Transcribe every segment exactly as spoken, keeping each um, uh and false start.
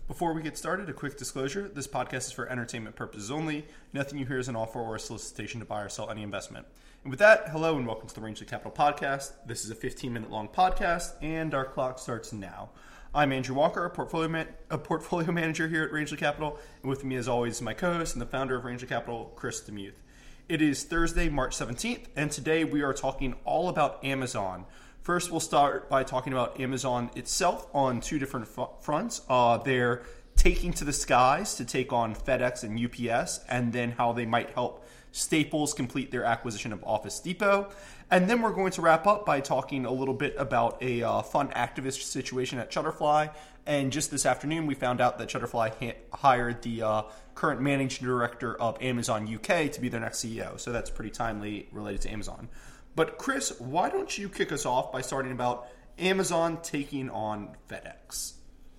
Before we get started, a quick disclosure. This podcast is for entertainment purposes only. Nothing you hear is an offer or a solicitation to buy or sell any investment. And with that, hello and welcome to the Rangeley Capital Podcast. This is a fifteen-minute long podcast, and our clock starts now. I'm Andrew Walker, a portfolio, man- a portfolio manager here at Rangeley Capital, and with me, as always, is my co-host and the founder of Rangeley Capital, Chris Demuth. It is Thursday, March seventeenth, and today we are talking all about Amazon. First, we'll start by talking about Amazon itself on two different f- fronts. Uh, they're taking to the skies to take on FedEx and U P S, and then how they might help Staples complete their acquisition of Office Depot. And then we're going to wrap up by talking a little bit about a uh, fun activist situation at Shutterfly. And just this afternoon, we found out that Shutterfly ha- hired the uh, current managing director of Amazon U K to be their next C E O. So that's pretty timely related to Amazon. But Chris, why don't you kick us off by starting about Amazon taking on FedEx?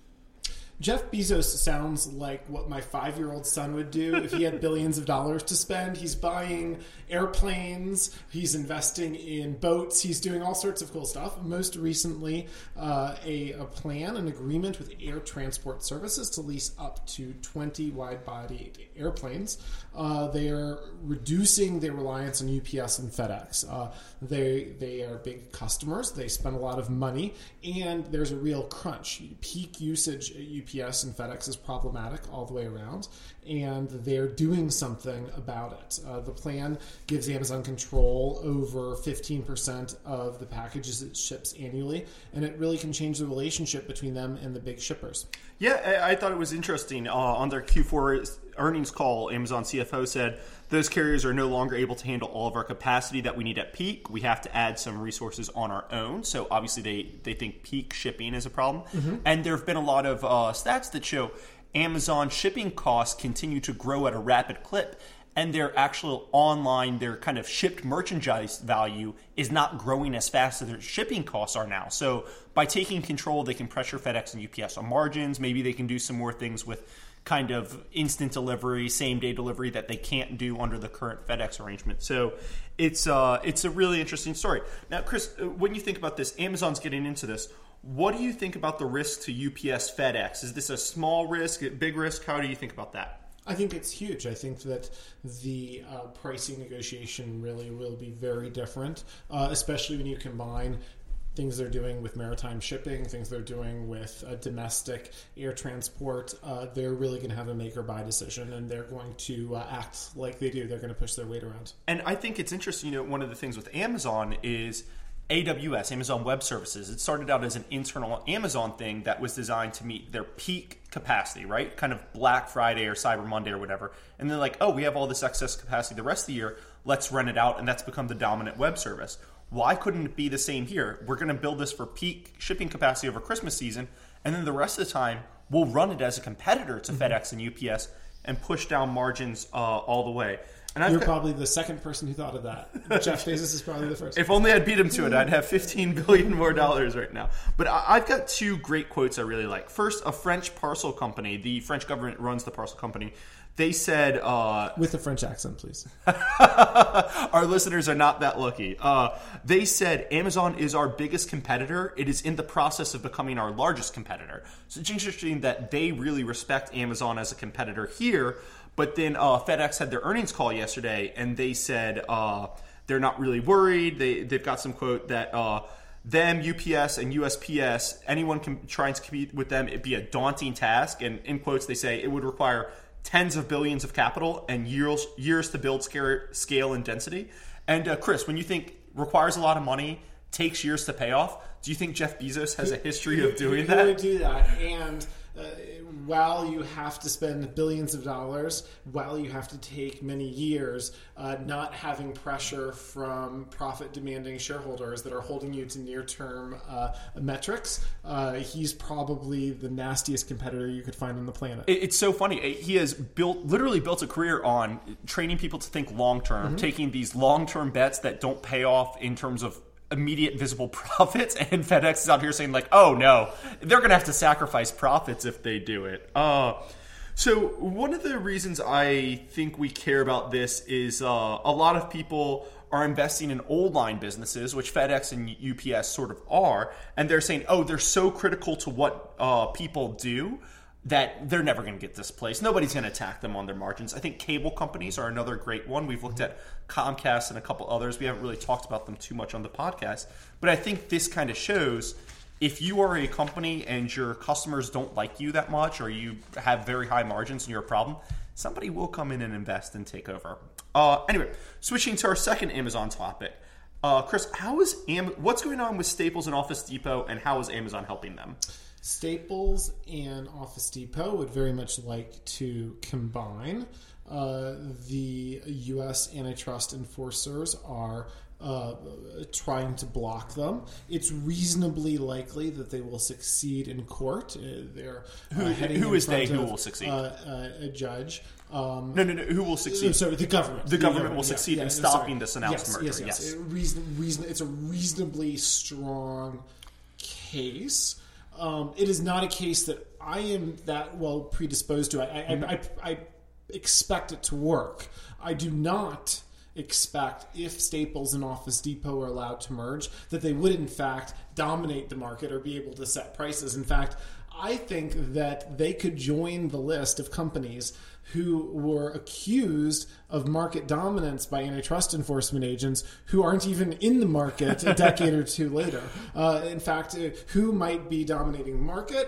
Jeff Bezos sounds like what my five-year-old son would do if he had billions of dollars to spend. He's buying airplanes, he's investing in boats, he's doing all sorts of cool stuff. Most recently, uh, a, a plan, an agreement with Air Transport Services to lease up to twenty wide-bodied airplanes. Uh, they are reducing their reliance on U P S and FedEx. Uh, they, they are big customers, they spend a lot of money, and there's a real crunch. Peak usage at U P S and FedEx is problematic all the way around, and they're doing something about it. Uh, the plan gives Amazon control over fifteen percent of the packages it ships annually, and it really can change the relationship between them and the big shippers. Yeah, I, I thought it was interesting. Uh, on their Q four earnings call, Amazon C F O said, those carriers are no longer able to handle all of our capacity that we need at peak. We have to add some resources on our own. So obviously they, they think peak shipping is a problem. Mm-hmm. And there have been a lot of uh, stats that show Amazon shipping costs continue to grow at a rapid clip. And their actual online, their kind of shipped merchandise value is not growing as fast as their shipping costs are now. So by taking control, they can pressure FedEx and U P S on margins. Maybe they can do some more things with kind of instant delivery, same-day delivery that they can't do under the current FedEx arrangement. So it's uh, it's a really interesting story. Now, Chris, when you think about this, Amazon's getting into this. What do you think about the risk to U P S FedEx? Is this a small risk, a big risk? How do you think about that? I think it's huge. I think that the uh, pricing negotiation really will be very different, uh, especially when you combine things they're doing with maritime shipping, things they're doing with uh, domestic air transport. Uh, they're really going to have a make or buy decision, and they're going to uh, act like they do. They're going to push their weight around. And I think it's interesting, you know, one of the things with Amazon is A W S, Amazon Web Services. It started out as an internal Amazon thing that was designed to meet their peak capacity, right? Kind of Black Friday or Cyber Monday or whatever. And they're like, oh, we have all this excess capacity the rest of the year. Let's rent it out. And that's become the dominant web service. Why couldn't it be the same here? We're going to build this for peak shipping capacity over Christmas season. And then the rest of the time, we'll run it as a competitor to mm-hmm. FedEx and U P S and push down margins uh, all the way. And You're got, probably the second person who thought of that. Jeff Bezos is probably the first. If only I'd beat him to it, I'd have fifteen billion more dollars right now. But I, I've got two great quotes I really like. First, a French parcel company. The French government runs the parcel company. They said... Uh, With a French accent, please. Our listeners are not that lucky. Uh, they said, Amazon is our biggest competitor. It is in the process of becoming our largest competitor. So it's interesting that they really respect Amazon as a competitor here. But then uh, FedEx had their earnings call yesterday, and they said uh, they're not really worried. They, they've got some quote that uh, them, U P S, and U S P S, anyone can, trying to compete with them, it'd be a daunting task. And in quotes, they say it would require tens of billions of capital and years years to build scale, scale and density. And uh, Chris, when you think requires a lot of money, takes years to pay off, do you think Jeff Bezos has a history of doing that? He would do that. And uh, while you have to spend billions of dollars, while you have to take many years, uh, not having pressure from profit-demanding shareholders that are holding you to near-term uh, metrics, uh, he's probably the nastiest competitor you could find on the planet. It's so funny. He has built, literally built a career on training people to think long-term, mm-hmm. taking these long-term bets that don't pay off in terms of immediate visible profits, and FedEx is out here saying like, oh no, they're going to have to sacrifice profits if they do it. Uh, so one of the reasons I think we care about this is uh, a lot of people are investing in old line businesses, which FedEx and U P S sort of are, and they're saying, oh, they're so critical to what uh, people do. that they're never going to get displaced. Nobody's going to attack them on their margins. I think cable companies are another great one. We've looked at Comcast and a couple others. We haven't really talked about them too much on the podcast. But I think this kind of shows if you are a company and your customers don't like you that much or you have very high margins and you're a problem, somebody will come in and invest and take over. Uh, anyway, switching to our second Amazon topic. Uh, Chris, how is Am- what's going on with Staples and Office Depot, and how is Amazon helping them? Staples and Office Depot would very much like to combine. Uh, the U S antitrust enforcers are uh, trying to block them. It's reasonably likely that they will succeed in court. Uh, they're uh, who, heading who in is they front who of, will succeed? Uh, uh, a judge. Um, no, no, no. Who will succeed? Sorry, the government. The government will succeed yeah, in yeah, stopping sorry. this announced yes, merger. Yes, yes. yes. It reason, reason, it's a reasonably strong case. Um, it is not a case that I am that well predisposed to. I, I, I, I expect it to work. I do not expect, if Staples and Office Depot are allowed to merge, that they would in fact dominate the market or be able to set prices. In fact, I think that they could join the list of companies who were accused of market dominance by antitrust enforcement agents who aren't even in the market a decade or two later. Uh, in fact, uh, who might be dominating the market?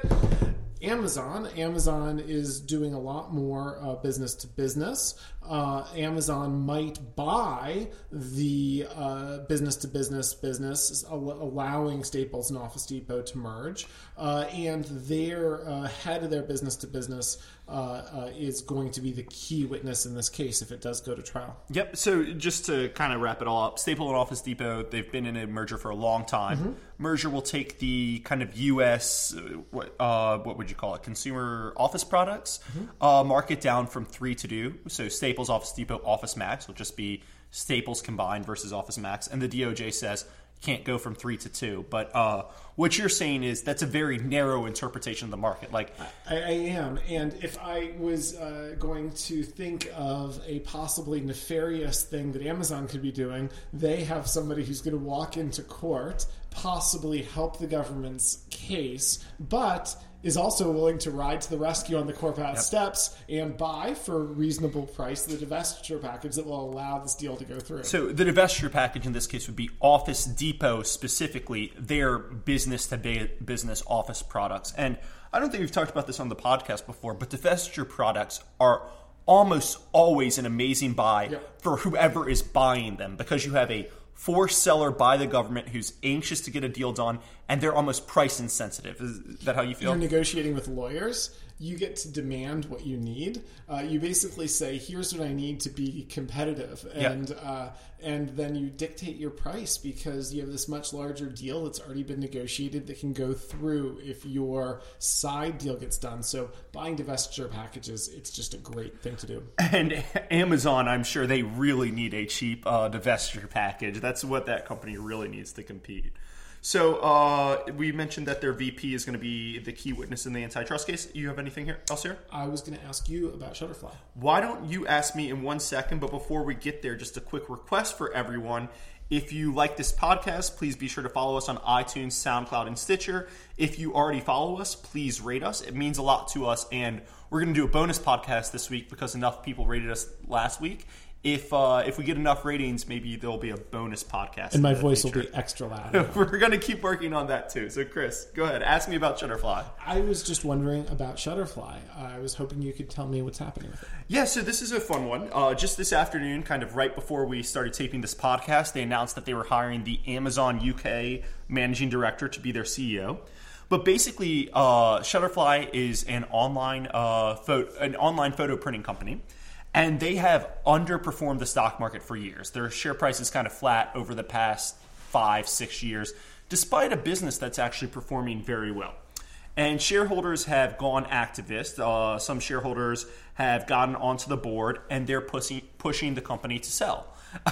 Amazon. Amazon is doing a lot more uh, business to business. Uh, Amazon might buy the uh, business to business business, al- allowing Staples and Office Depot to merge. Uh, and their uh, head of their business to business uh, uh, is going to be the key witness in this case if it does go to trial. Yep. So just to kind of wrap it all up, Staples and Office Depot, they've been in a merger for a long time. Mm-hmm. Merger will take the kind of U S, uh, what, uh, what would you call it, consumer office products mm-hmm. uh, market down from three to two. So Staples, Office Depot, Office Max will just be Staples combined versus Office Max. And the D O J says can't go from three to two. But uh, what you're saying is that's a very narrow interpretation of the market. Like I, I am. And if I was uh, going to think of a possibly nefarious thing that Amazon could be doing, they have somebody who's going to walk into court, possibly help the government's case, but is also willing to ride to the rescue on the courthouse yep. steps and buy for a reasonable price the divestiture package that will allow this deal to go through. So the divestiture package in this case would be Office Depot specifically, their business-to-business office products. And I don't think we've talked about this on the podcast before, but divestiture products are almost always an amazing buy yep. for whoever is buying them, because you have a forced seller by the government who's anxious to get a deal done, and they're almost price insensitive. Is that how you feel? You're negotiating with lawyers. You get to demand what you need. Uh, you basically say, here's what I need to be competitive. And yep. uh, and then you dictate your price because you have this much larger deal that's already been negotiated that can go through if your side deal gets done. So buying divestiture packages, it's just a great thing to do. And Amazon, I'm sure they really need a cheap uh, divestiture package. That's what that company really needs to compete. So uh, we mentioned that their V P is going to be the key witness in the antitrust case. You have anything here, else here? I was going to ask you about Shutterfly. Why don't you ask me in one second? But before we get there, just a quick request for everyone. If you like this podcast, please be sure to follow us on iTunes, SoundCloud, and Stitcher. If you already follow us, please rate us. It means a lot to us. And we're going to do a bonus podcast this week because enough people rated us last week. If uh, if we get enough ratings, maybe there'll be a bonus podcast. And my voice future. will be extra loud. We're going to keep working on that too. So, Chris, go ahead. Ask me about Shutterfly. I was just wondering about Shutterfly. I was hoping you could tell me what's happening with it. Yeah, so this is a fun one. Uh, just this afternoon, kind of right before we started taping this podcast, they announced that they were hiring the Amazon U K managing director to be their C E O. But basically, uh, Shutterfly is an online uh, photo, an online photo printing company. And they have underperformed the stock market for years. Their share price is kind of flat over the past five, six years, despite a business that's actually performing very well. And shareholders have gone activist. Uh, some shareholders have gotten onto the board, and they're pushing, pushing the company to sell.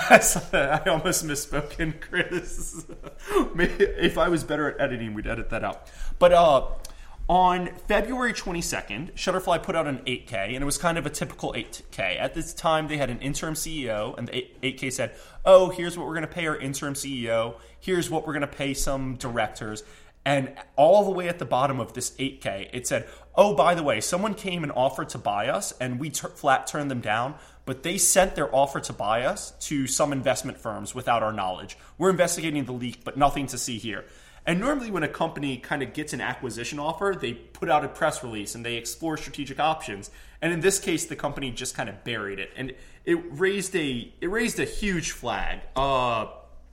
I almost misspoken, Chris. If I was better at editing, we'd edit that out. But uh, on February twenty-second, Shutterfly put out an eight K, and it was kind of a typical eight K. At this time, they had an interim C E O, and the eight K said, oh, here's what we're going to pay our interim C E O. Here's what we're going to pay some directors. And all the way at the bottom of this eight K, it said, oh, by the way, someone came and offered to buy us, and we t- flat turned them down, but they sent their offer to buy us to some investment firms without our knowledge. We're investigating the leak, but nothing to see here. And normally when a company kind of gets an acquisition offer, they put out a press release and they explore strategic options. And in this case, the company just kind of buried it. And it raised a it raised a huge flag. Uh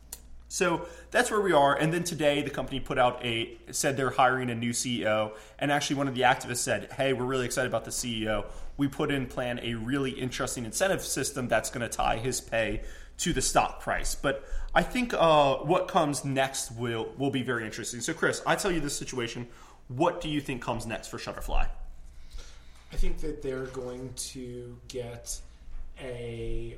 So that's where we are. And then today, the company put out a said they're hiring a new C E O. And actually, one of the activists said, "Hey, we're really excited about the C E O. We put in plan a really interesting incentive system that's going to tie his pay to the stock price." But I think uh, what comes next will will be very interesting. So, Chris, I tell you this situation. What do you think comes next for Shutterfly? I think that they're going to get a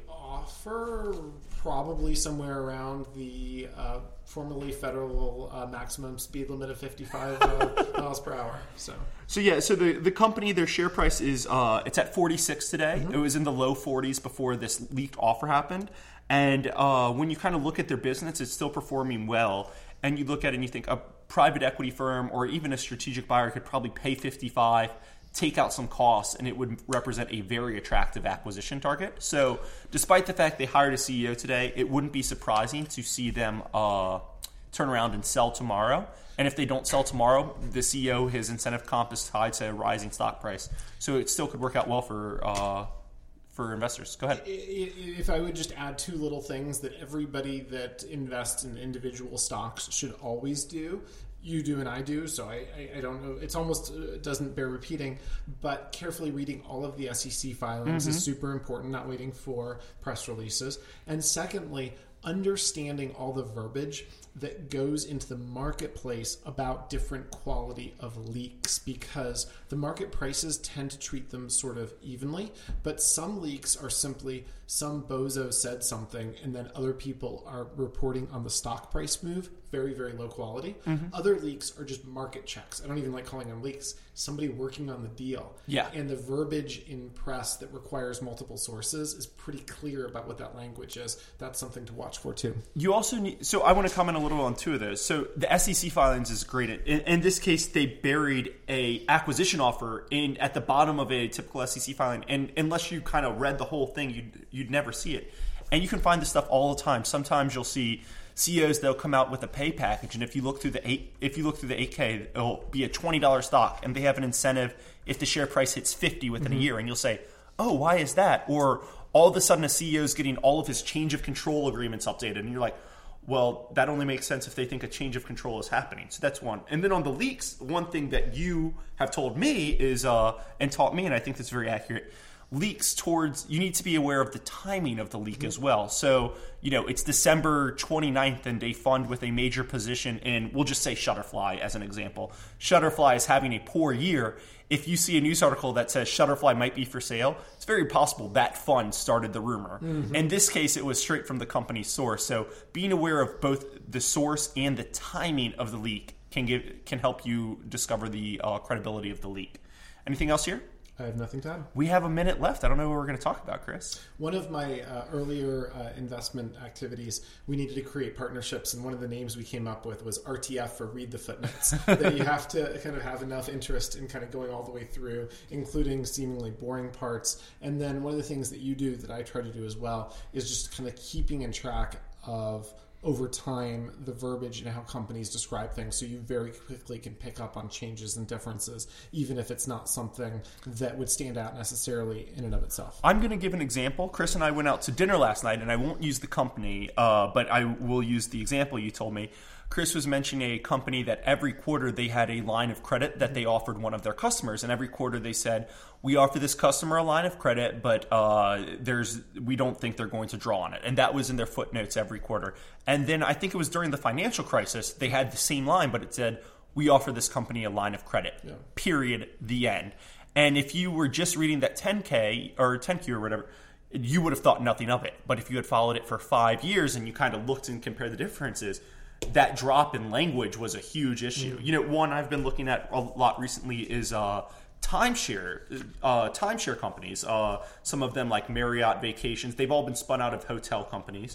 offer probably somewhere around the uh, formerly federal uh, maximum speed limit of fifty-five uh, miles per hour. So, so yeah. So the, the company, their share price is uh, it's at forty-six today. Mm-hmm. It was in the low forties before this leaked offer happened. And uh, when you kind of look at their business, it's still performing well. And you look at it and you think a private equity firm or even a strategic buyer could probably pay fifty-five. Take out some costs, and it would represent a very attractive acquisition target. So despite the fact they hired a C E O today, it wouldn't be surprising to see them uh, turn around and sell tomorrow. And if they don't sell tomorrow, the C E O, his incentive comp is tied to a rising stock price. So it still could work out well for uh, for investors. Go ahead. If I would just add two little things that everybody that invests in individual stocks should always do. You do and I do, so I, I, I don't know. It's almost uh, doesn't bear repeating, but carefully reading all of the S E C filings mm-hmm. is super important, not waiting for press releases. And secondly, understanding all the verbiage that goes into the marketplace about different quality of leaks, because the market prices tend to treat them sort of evenly, but some leaks are simply some bozo said something and then other people are reporting on the stock price move, very, very low quality. Mm-hmm. Other leaks are just market checks. I don't even like calling them leaks. Somebody working on the deal. Yeah. And the verbiage in press that requires multiple sources is pretty clear about what that language is. That's something to watch for too. You also need, so I want to comment a little on two of those. So the S E C filings is great. In, in this case, they buried a acquisition offer in at the bottom of a typical S E C filing. And unless you kind of read the whole thing, you'd, you'd never see it. And you can find this stuff all the time. Sometimes you'll see C E Os, they'll come out with a pay package, and if you look through the eight, if you look through the eight K, it'll be a twenty dollars stock, and they have an incentive if the share price hits fifty within mm-hmm. a year, and you'll say, "Oh, why is that?" Or all of a sudden, a C E O is getting all of his change of control agreements updated, and you're like, "Well, that only makes sense if they think a change of control is happening." So that's one. And then on the leaks, one thing that you have told me is, uh, and taught me, and I think that's very accurate. Leaks towards, you need to be aware of the timing of the leak mm-hmm. as well. So, you know, it's December twenty-ninth and a fund with a major position in, we'll just say Shutterfly as an example. Shutterfly is having a poor year. If you see a news article that says Shutterfly might be for sale, it's very possible that fund started the rumor. Mm-hmm. In this case, it was straight from the company's source. So being aware of both the source and the timing of the leak can give can help you discover the uh, credibility of the leak. Anything else here? I have nothing to add. We have a minute left. I don't know what we're going to talk about, Chris. One of my uh, earlier uh, investment activities, we needed to create partnerships, and one of the names we came up with was R T F, for Read the Footnotes. That you have to kind of have enough interest in kind of going all the way through, including seemingly boring parts. And then one of the things that you do that I try to do as well is just kind of keeping in track of over time the verbiage and how companies describe things, so you very quickly can pick up on changes and differences, even if it's not something that would stand out necessarily in and of itself. I'm going to give an example. Chris and I went out to dinner last night, and I won't use the company, uh, but I will use the example you told me. Chris was mentioning a company that every quarter they had a line of credit that they offered one of their customers, and every quarter they said, we offer this customer a line of credit, but uh, there's we don't think they're going to draw on it. And that was in their footnotes every quarter. And then I think it was during the financial crisis, they had the same line, but it said, we offer this company a line of credit, yeah. period, the end. And if you were just reading that ten K or ten Q or whatever, you would have thought nothing of it. But if you had followed it for five years and you kind of looked and compared the differences, that drop in language was a huge issue. Mm-hmm. You know, one I've been looking at a lot recently is uh, timeshare uh, timeshare companies. Uh, some of them, like Marriott Vacations, they've all been spun out of hotel companies.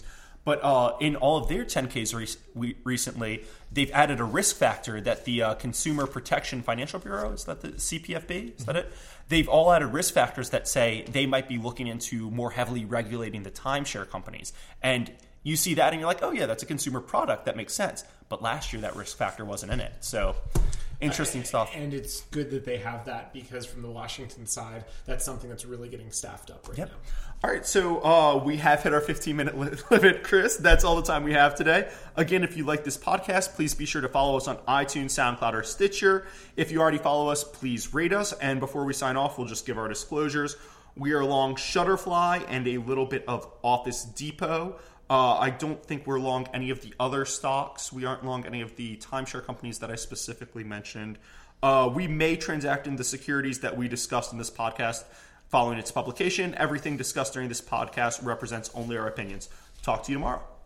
But uh, in all of their ten Ks re- we, recently, they've added a risk factor that the uh, Consumer Protection Financial Bureau, is that the C P F B? Is that it? They've all added risk factors that say they might be looking into more heavily regulating the timeshare companies. And you see that and you're like, oh yeah, that's a consumer product. That makes sense. But last year that risk factor wasn't in it. So interesting stuff. And it's good that they have that, because from the Washington side, that's something that's really getting staffed up right yep. now. All right, so uh, we have hit our fifteen-minute li- limit, Chris. That's all the time we have today. Again, if you like this podcast, please be sure to follow us on iTunes, SoundCloud, or Stitcher. If you already follow us, please rate us. And before we sign off, we'll just give our disclosures. We are long Shutterfly and a little bit of Office Depot. Uh, I don't think we're long any of the other stocks. We aren't long any of the timeshare companies that I specifically mentioned. Uh, we may transact in the securities that we discussed in this podcast following its publication. Everything discussed during this podcast represents only our opinions. Talk to you tomorrow.